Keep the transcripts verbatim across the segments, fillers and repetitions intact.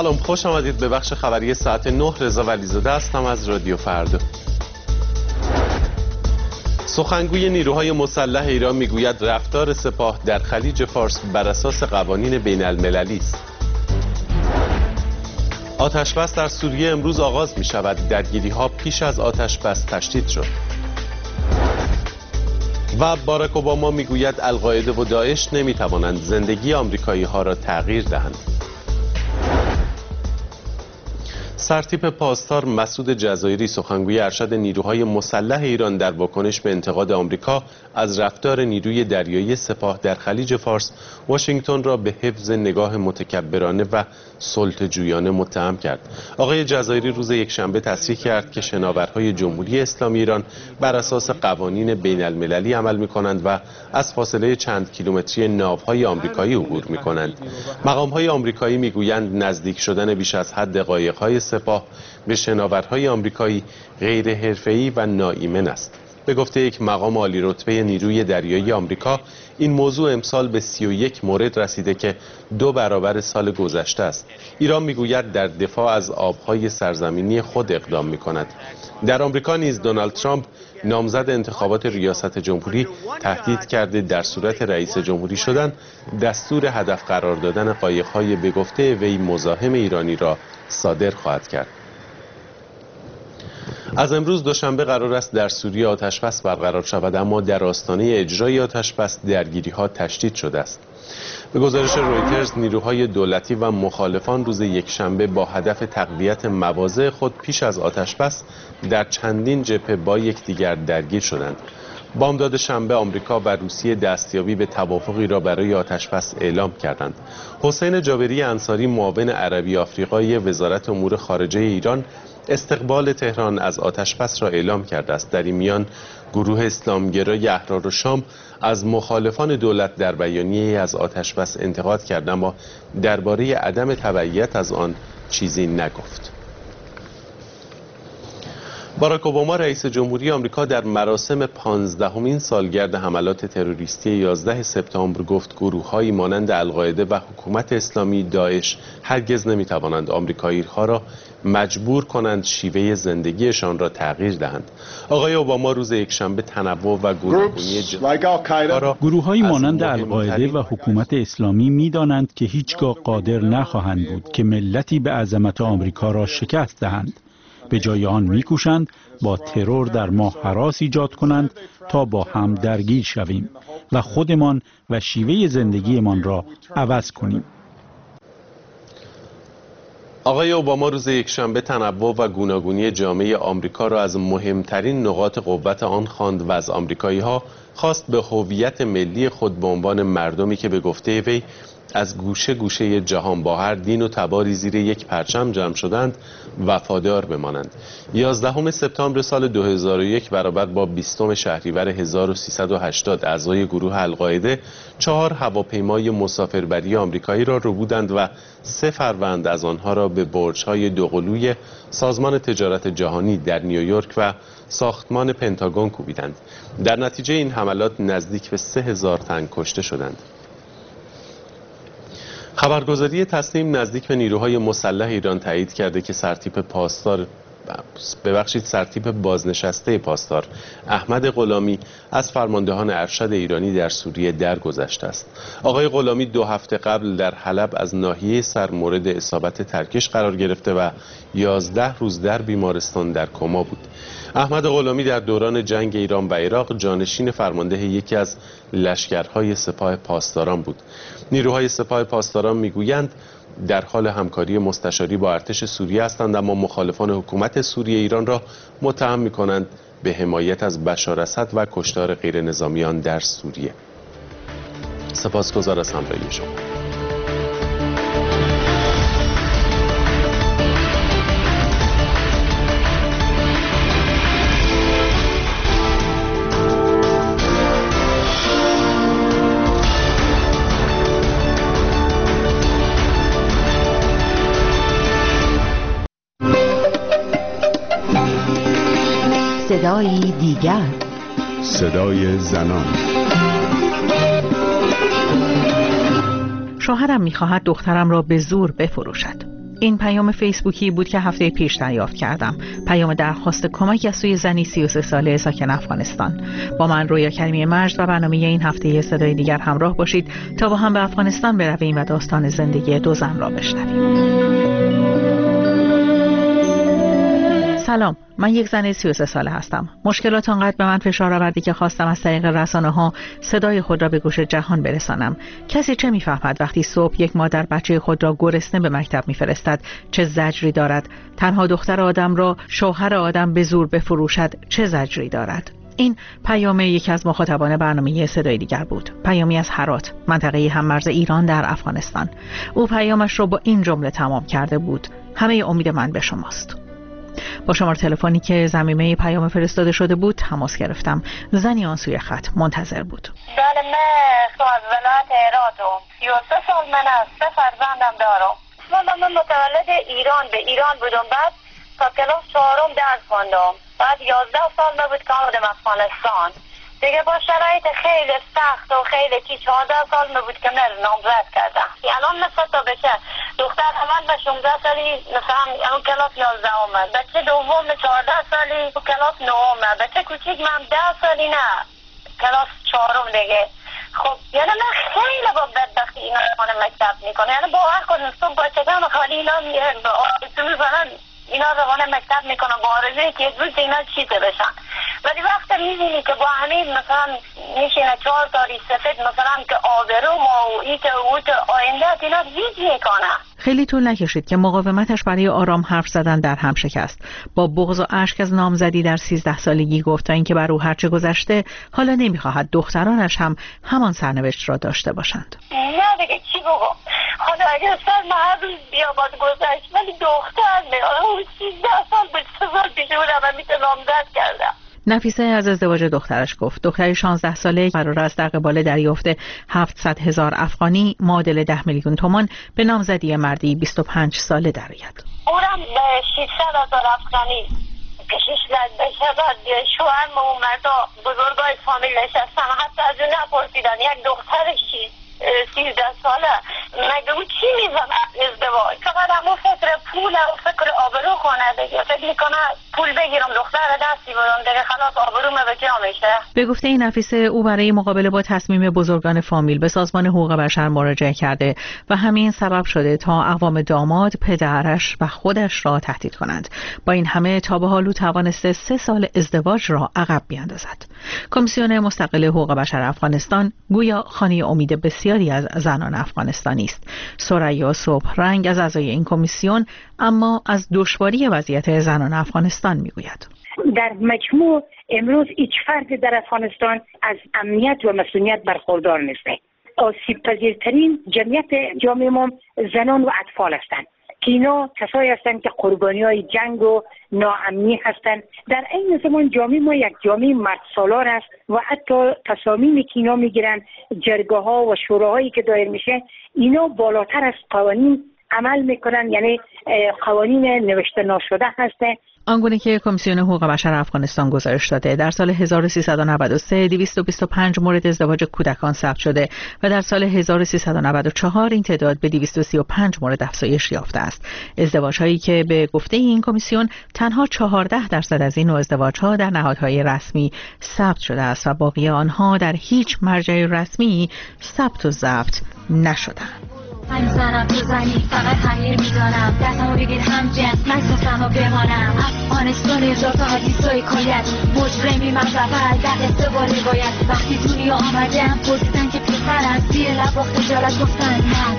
سلام، خوش آمدید به بخش خبری ساعت نه. رضا ولیزاده هستم از رادیو فردا. سخنگوی نیروهای مسلح ایران میگوید رفتار سپاه در خلیج فارس بر اساس قوانین بین المللی است. آتش‌بس در سوریه امروز آغاز می شود. درگیری ها پیش از آتش‌بس تشدید شد. و باراک اوباما میگوید القاعده و داعش نمی توانند زندگی آمریکایی ها را تغییر دهند. سرتیپ پاسدار مسعود جزایری سخنگوی ارشد نیروهای مسلح ایران در واکنش به انتقاد آمریکا از رفتار نیروی دریایی سپاه در خلیج فارس واشنگتن را به حفظ نگاه متکبرانه و سلطه‌جویانه متهم کرد. آقای جزایری روز یکشنبه تصریح کرد که شناورهای جمهوری اسلامی ایران بر اساس قوانین بین المللی عمل می کنند و از فاصله چند کیلومتری ناوهای آمریکایی عبور می کنند. مقامهای آمریکایی می گویند نزدیک شدن بیش از حد قایق‌های سپاه به شناورهای آمریکایی غیر حرفه‌ای و ناایمن است. به گفته یک مقام عالی رتبه نیروی دریایی آمریکا، این موضوع امسال به سی و یک مورد رسیده که دو برابر سال گذشته است. ایران میگوید در دفاع از آبهای سرزمینی خود اقدام میکند. در آمریکا نیز دونالد ترامپ نامزد انتخابات ریاست جمهوری تهدید کرده در صورت رئیس جمهوری شدن دستور هدف قرار دادن قایق‌های به گفته وی مزاحم ایرانی را صادر خواهد کرد. از امروز دوشنبه قرار است در سوریه آتش‌بس برقرار شود، اما در آستانه اجرای آتش‌بس درگیری‌ها تشدید شده است. به گزارش رویترز نیروهای دولتی و مخالفان روز یکشنبه با هدف تقویت مواضع خود پیش از آتش‌بس در چندین جبهه با یکدیگر درگیر شدند. بامداد شنبه آمریکا و روسیه دستیابی به توافقی را برای آتش‌بس اعلام کردند. حسین جابری انصاری معاون عربی آفریقایی وزارت امور خارجه ایران استقبال تهران از آتش‌بس را اعلام کرده است. در این میان گروه اسلامگرای احرار شام از مخالفان دولت در بیانیه‌ای از آتش‌بس انتقاد کرد، اما درباره عدم تبعیت از آن چیزی نگفت. باراک اوباما رئیس جمهوری آمریکا در مراسم پانزدهمین سالگرد حملات تروریستی یازده سپتامبر گفت گروه‌هایی مانند القاعده و حکومت اسلامی داعش هرگز نمی‌توانند آمریکایی‌ها را مجبور کنند شیوه زندگیشان را تغییر دهند. آقای اوباما روز یکشنبه تنوع و گوناگونی گروه‌هایی مانند القاعده و حکومت اسلامی می‌دانند که هیچگاه قادر نخواهند بود که ملتی به عظمت آمریکا را شکست دهند. به جای آن می‌کوشند با ترور در ما هراس ایجاد کنند تا با هم درگیر شویم و خودمان و شیوه زندگیمان را عوض کنیم. آقای اوباما روز یکشنبه تنوع و گوناگونی جامعه آمریکا را از مهمترین نقاط قوت آن خواند و از آمریکایی‌ها خواست به هویت ملی خود به عنوان مردمی که به گفته وی از گوشه گوشه جهان با هر دین و تباری زیر یک پرچم جمع شدند وفادار بمانند. یازدهم سپتامبر سال دو هزار و یک برابر با بیستم شهریور هزار و سیصد و هشتاد اعضای گروه القاعده چهار هواپیمای مسافربری آمریکایی را ربودند و سه فروند از آنها را به برج‌های دوقلوی سازمان تجارت جهانی در نیویورک و ساختمان پنتاگون کوبیدند. در نتیجه این حملات نزدیک به سه هزار تن کشته شدند. خبرگزاری تسنیم نزدیک به نیروهای مسلح ایران تایید کرده که سرتیپ پاسدار ببخشید سرتیپ بازنشسته پاسدار احمد غلامی از فرماندهان ارشد ایرانی در سوریه درگذشته است. آقای غلامی دو هفته قبل در حلب از ناحیه سر مورد اصابت ترکش قرار گرفته و یازده روز در بیمارستان در کما بود. احمد غلامی در دوران جنگ ایران و عراق جانشین فرمانده یکی از لشکرهای سپاه پاسداران بود. نیروهای سپاه پاسداران میگویند در حال همکاری مستشاری با ارتش سوریه هستند، اما مخالفان حکومت سوریه ایران را متهم می‌کنند به حمایت از بشار اسد و کشتار غیر نظامیان در سوریه. سپاسگزار از همراهی شما. صدای دیگر، صدای زنان. شوهرم می‌خواهد دخترم را به زور بفروشد. این پیام فیسبوکی بود که هفته پیش دریافت کردم. پیام درخواست کمک از سوی زنی سی و سه ساله ساکن افغانستان. با من رویا کریمی مجد و برنامه این هفته صدای دیگر همراه باشید تا با هم به افغانستان برویم و داستان زندگی دو زن را بشنویم. سلام، من یک زن سی و سه ساله هستم. مشکلات آنقدر به من فشار آوردی که خواستم از طریق رسانه‌ها صدای خود را به گوش جهان برسانم. کسی چه می‌فهمد وقتی صبح یک مادر بچه خود را گرسنه به مکتب می‌فرستد چه زجری دارد؟ تنها دختر آدم را شوهر آدم به زور بفروشد چه زجری دارد؟ این پیام یکی از مخاطبان برنامه صدای دیگر بود. پیامی از هرات، منطقه هممرز ایران در افغانستان. او پیامش را با این جمله تمام کرده بود: همه امید من به شماست. با شماره تلفنی که ضمیمه پیام فرستاده شده بود تماس گرفتم. زنی آن سوی خط منتظر بود. بله، من از ولایت هراتم. سی و سه سال من است. سه فرزندم دارم. من متولد ایران به ایران بودم. بعد تا کلاس چهارم درس خوندم. بعد یازده سال من بود که آمدم افغانستان. دیگه با شرایط خیلی سخت و خیلی چی چهارده سال من بود که من نامزد کردم. الان مثلا تا بشه دختر اول به شانزده سالی مثلا اون کلاس یازده اومد، بچه دوم چهارده سالی و کلاس نه اومد، بچه کوچیک من ده سالی نه کلاس چهارم دیگه. خب یعنی من خیلی با بدبختی اینا روانه مکتب میکنه. یعنی باور کنم صبح بچگان خالی اینا میرن با آرزو میزنن، اینا روانه مکتب میکنن با آرزوی که یک روز اینا چیزه بشن. ولی وقتی میبینی که با همین مثلا میشینه چهار تاری سفید مثلا که آبرو ما و ایت و اوت آینده اینا هیچ میکنه. خیلی طول نکشید که مقاومتش برای آرام حرف زدن در هم شکست. با بغض و اشک از نامزدی در سیزده سالگی گفت تا اینکه بر او هرچه گذشته حالا نمیخواهد دخترانش هم همان سرنوشت را داشته باشند. نه دیگه چی بگم، حالا اگر سر من هر روز بیاباد گذشت ولی دختر میاره او سیزده سال به سه سال پیش بودم و میتونه نامزد کردم. نفیسه از ازدواج دخترش گفت. دختری شانزده ساله قرار است در قبال دریافت هفتصد هزار افغانی معادل ده میلیون تومان به نامزدی مردی بیست و پنج ساله درآید. اونم به ششصد هزار افغانی کشش لد بشه. بعد شوهر و مردا بزرگای فامیل نشستن، حتی از اون نپرسیدن یک دخترشی سیزده ساله مگه او چی میزنه ازدواج؟ فقط همون فکر پول و فکر آبرو کنه دیگه. فکر میکنه پول بگیرم دختر دستی بدم دیگه خلاص آبروم به جا میشه. به گفته این نفیسه او برای مقابله با تصمیم بزرگان فامیل به سازمان حقوق بشر مراجعه کرده و همین سبب شده تا اقوام داماد پدرش و خودش را تهدید کنند. با این همه تا به حال او توانسته سه سال ازدواج را عقب بیاندازد. کمیسیون مستقل حقوق بشر افغانستان گویا خانه امید بسیاری از زنان افغانستانی است. ثریا صبحرنگ از اعضای این کمیسیون اما از دشواری وضعیت زنان افغانستان میگوید. در مجموع امروز هیچ فردی در افغانستان از امنیت و مسئولیت برخوردار نیست. آسیب پذیرترین جمعیت جامعه ما زنان و اطفال هستند که اینا کسایی هستند که قربانی های جنگ و ناامنی هستند. در این زمان جامعه ما یک جامعه مرد سالار است و حتی تصامیمی که اینا میگیرن، جرگاه ها و شوراهایی که دایر میشه، اینا بالاتر از قوانین عمل میکنن، یعنی قوانین نوشته نشده هسته. آنگونه که کمیسیون حقوق بشر افغانستان گزارش داده در سال هزار و سیصد و نود و سه دویست و بیست و پنج مورد ازدواج کودکان ثبت شده و در سال هزار و سیصد و نود و چهار این تعداد به دویست و سی و پنج مورد افزایش یافته است. ازدواج‌هایی که به گفته این کمیسیون تنها چهارده درصد از این نوع ازدواج‌ها در نهادهای رسمی ثبت شده است و باقی آنها در هیچ مرجع رسمی ثبت و ضبط نشده‌اند. هم زنم تو زنی فقط خمیر میدانم دستمو بگیر هم جنس نگذاشتم و بمانم افغانستان اجازه حدیثای کایت مجرمی من زفر در استواری باید وقتی دنیا آمدم پرسیدن که پسرم زیر لب و خجالت گفتن نه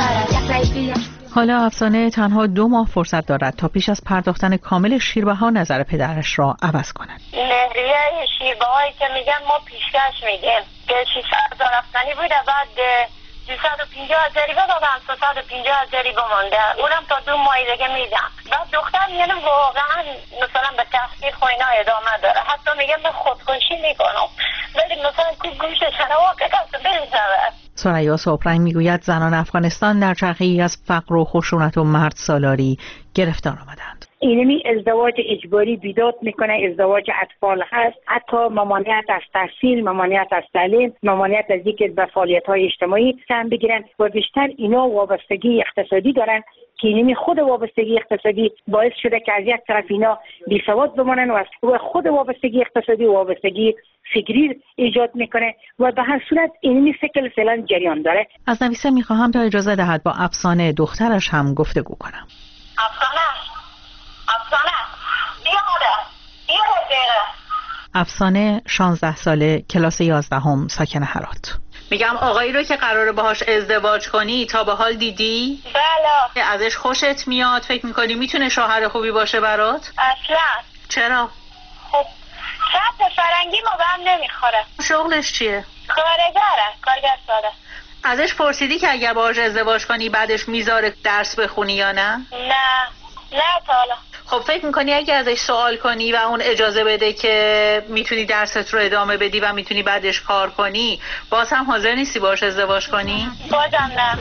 دخترم. حالا افسانه تنها دو ماه فرصت دارد تا پیش از پرداختن کامل شیربها نظر پدرش را عوض کند. مهریه شیربهایی که میگن ما پیشکش میگیم که ششصد هزار افغانی بوده، بعد سیصد و پنجاه هزاری بدادم، سیصد و پنجاه هزاری بمانده، اونم تا دو ماه دیگه میدم. بعد دختر میگم واقعا مثلا به تحصیل خو اینا ادامه داره، حتی میگم به خودکشی میکنم، ولی مثلا که گوشش نوا که کس بریزه. ثریا صبحرنگ میگوید زنان افغانستان در چرخه‌ای از فقر و خشونت و مرد سالاری گرفتار آمدند. اینمی ازدواج اجباری بیداد میکنه، ازدواج اطفال هست، حتی ممانعت از تحصیل، ممانعت از تعلیم، ممانعت از اینکه به فعالیت های اجتماعی سهم بگیرن و بیشتر اینا وابستگی اقتصادی دارن که اینمی خود وابستگی اقتصادی باعث شده که از یک طرف اینا بیسواد بمانن و از خود وابستگی اقتصادی و وابستگی فکری ایجاد میکنه و به هر صورت اینمی سیکل فعلا جریان داره. از نویسه میخواهم تا اجازه دهد با افسانه دخترش هم گفتگو کنم. افسانه افسانه بیا مادر بیا دقیقه. افسانه شانزده ساله، کلاس یازدهم، ساکن هرات. میگم آقایی رو که قراره باهاش ازدواج کنی تا به حال دیدی؟ بله. ازش خوشت میاد؟ فکر میکنی میتونه شوهر خوبی باشه برات؟ اصلا. چرا؟ خب شرط فرنگی ما به هم نمیخوره. شغلش چیه؟ کارگره، کارگر ساده. ازش پرسیدی که اگر باهاش ازدواج کنی بعدش میذاره درس بخونی یا نه؟ نه نه تا حالا. خب فکر میکنی اگه ازش سوال کنی و اون اجازه بده که میتونی درست رو ادامه بدی و میتونی بعدش کار کنی، باز هم حاضر نیستی باهاش ازدواج کنی؟ بازم نه.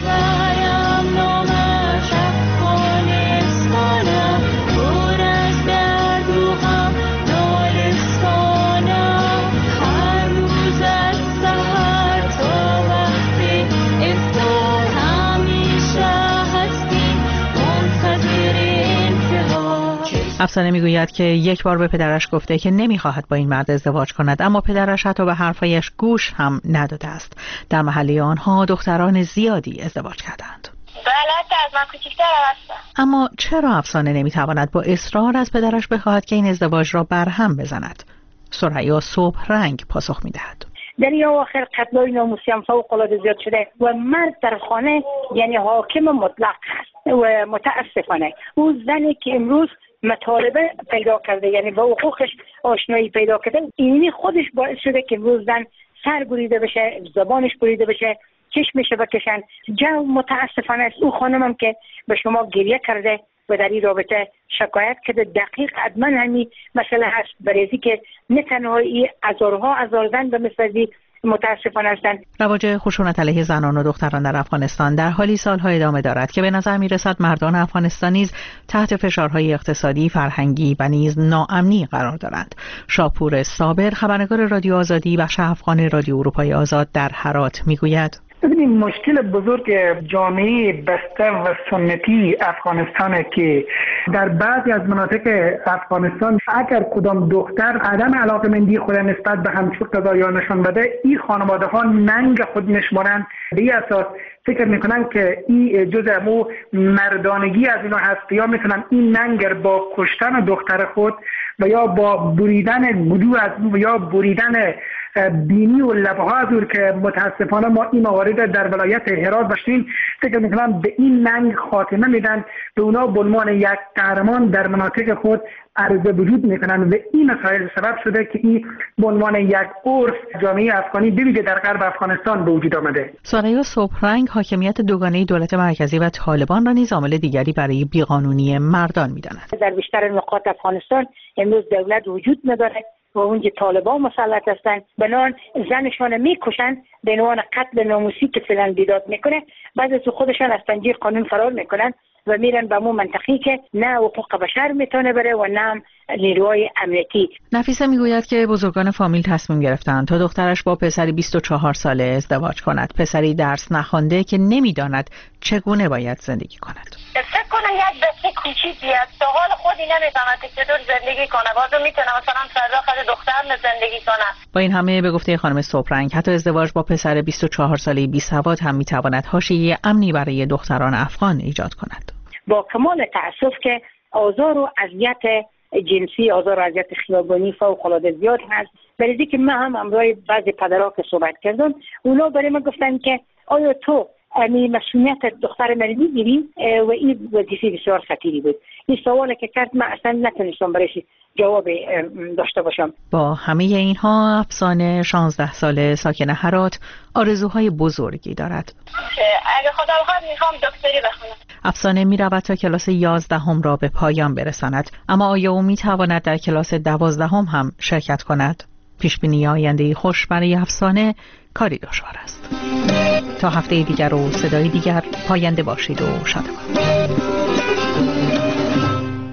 افسانه میگوید که یک بار به پدرش گفته که نمیخواهد با این مرد ازدواج کند، اما پدرش حتی به حرفایش گوش هم نداده است. در محله آنها دختران زیادی ازدواج کردند. بله از من کوچیک‌تر هستم. اما چرا افسانه نمیتواند با اصرار از پدرش بخواهد که این ازدواج را برهم بزند؟ ثریا صبح رنگ پاسخ میدهد. در این آخر قتل‌های ناموسی هم فوق‌العاده زیاد شده و مرد در خانه یعنی حاکم مطلق هست و متاسفانه او زنی که امروز مطالبه پیدا کرده یعنی با حقوقش آشنایی پیدا کرده، اینی خودش باعث شده که امروز زن سر بریده بشه، زبانش بریده بشه، چشمش بکشن. جو متاسفانه است. او خانمم که به شما گریه کرده و در این رابطه شکایت کرده دقیق حتما همین مسئله هست، برای که نه تنها هزارها هزار زن به مثل متاسفانه هستند. رواج خشونت علیه زنان و دختران در افغانستان در حالی سالها ادامه دارد که به نظر میرسد مردان افغانستان نیز تحت فشارهای اقتصادی، فرهنگی و نیز ناامنی قرار دارند. شاپور صابر، خبرنگار رادیو آزادی بخش افغان رادیو اروپای آزاد در هرات میگوید: ببینید مشکل بزرگ جامعه بسته و سنتی افغانستانه که در بعضی از مناطق افغانستان اگر کدام دختر عدم علاقه‌مندی خود نسبت به همسر قضایی نشان بده، این خانواده ها ننگ خود نشمارن، به این اساس فکر میکنن که این جزء مو مردانگی از اینا هست، یا میتونن این ننگ با کشتن دختر خود و یا با بریدن گلو از او و یا بریدن بینی و لبها از او که متاسفانه ما این موارد در ولایت هرات داشتیم، فکر میکنم به این ننگ خاتمه میدن، به اونا به عنوان یک قهرمان در مناطق خود عرضه وجود میکنن و این مسائل سبب شده که این به عنوان یک عرف جامعه افغانی بویژه در غرب افغانستان به وجود آمده. ثریا صبحرنگ حاکمیت دوگانه دولت مرکزی و طالبان را نیز عامل دیگری برای بیقانونی مردان میداند. در بیشتر نقاط افغانستان امروز دولت وجود نداره و اونجا طالبان مسلط هستند، بنان زنشان میکشن به عنوان قتل ناموسی که فعلا بیداد میکنه، بعد از خودشان از تنجیر قانون فرار میکنن و میرن به اون منطقی که نه حقوق بشر میتونه بره و نه نیروهای امنیتی. نفیسه میگوید که بزرگان فامیل تصمیم گرفتند تا دخترش با پسری بیست و چهار ساله ازدواج کند، پسری درس نخوانده که نمیداند چگونه باید زندگی کند. فکر کنم یک بچه کوچیکی است، تا حال خودی نمیفهمد که چطور زندگی کنه، بازم میتونه مثلا فردا خود دختر زندگی کنه. با این همه به گفته خانم صبحرنگ حتی ازدواج با پسر بیست و چهار ساله بی‌سواد هم میتواند حاشیه امنی برای دختران افغان ایجاد کند. با کمال تأسف که آزار و اذیت جنسی، آزار و اذیت خیابانی فوق العاده زیاد هست. برای که من هم امروز بعضی پدرها که صحبت کردم، اونا برای من گفتن که آیا تو امی مسئولیت دختر من میگیری و این وظیفه بسیار خطیری بود. این سوالی که کرد من اصلا نتونستم برایش جواب داشته باشم. با همه اینها افسانه شانزده ساله ساکن هرات آرزوهای بزرگی دارد. اگه خدا بخواد میخوام دکتری بخونم. افسانه میرود تا کلاس یازدهم را به پایان برساند، اما آیا او میتواند در کلاس دوازدهم هم شرکت کند؟ پیش بینی آینده خوش برای افسانه کاری دشوار است. تا هفته دیگر و صدای دیگر پاینده باشید و شادمان.